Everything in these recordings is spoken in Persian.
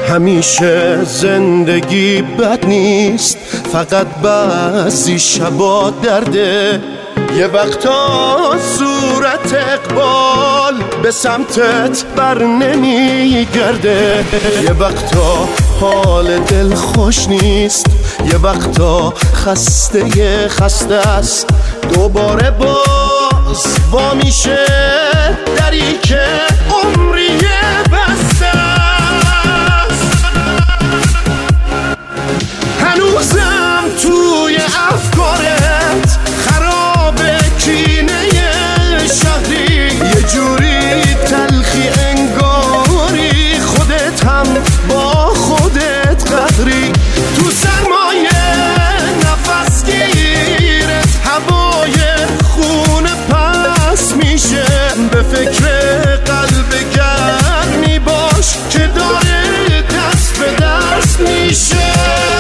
همیشه زندگی بد نیست، فقط بعضی شبا درده. یه وقتا صورت اقبال به سمتت بر نمیگرده، یه وقتا حال دل خوش نیست، یه وقتا خسته است. دوباره باز وا میشه دری که عمری بسته است. هنوزم توی افکارت خرابه کینه شهری، یه جوری تلخی انگاری خودت هم با خودت قهری. تو سرمایه نفس گیرت هوای خونه پس میشه، به فکر قلب گرمی باش که داره دست به دست میشه.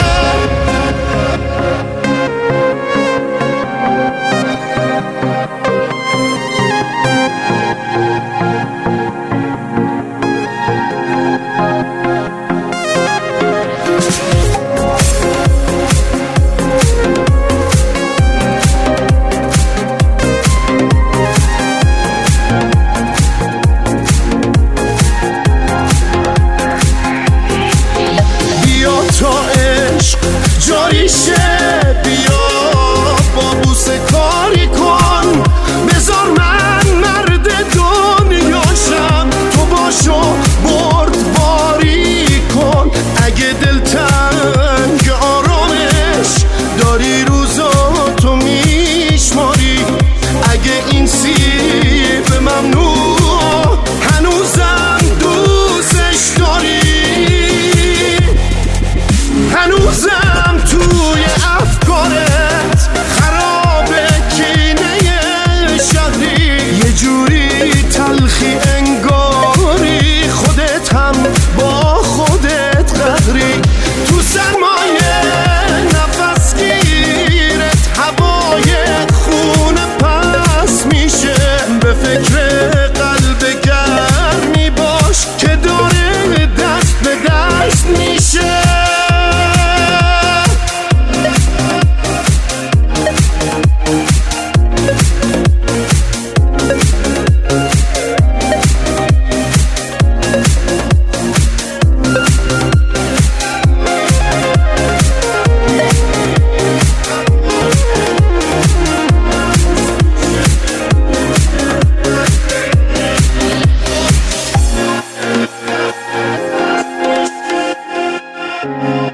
جاری شه بیا با بوسه کاری کن، بذار من مرد دنیاشم، تو باشو بردباری کن. اگه دلتنگ آرامش داری روزا تو میشماری، اگه این سیب ممنوع هنوزم دوستش داری، هنوزم توی افکارت خرابه کینه شهری، یه جوری تلخی انگاری خودت هم با خودت قهری. تو سرمایه نفس گیرت هوای خونه پس میشه، به فکر قلب گرمی باش که داره دست به دست میشه. Thank you.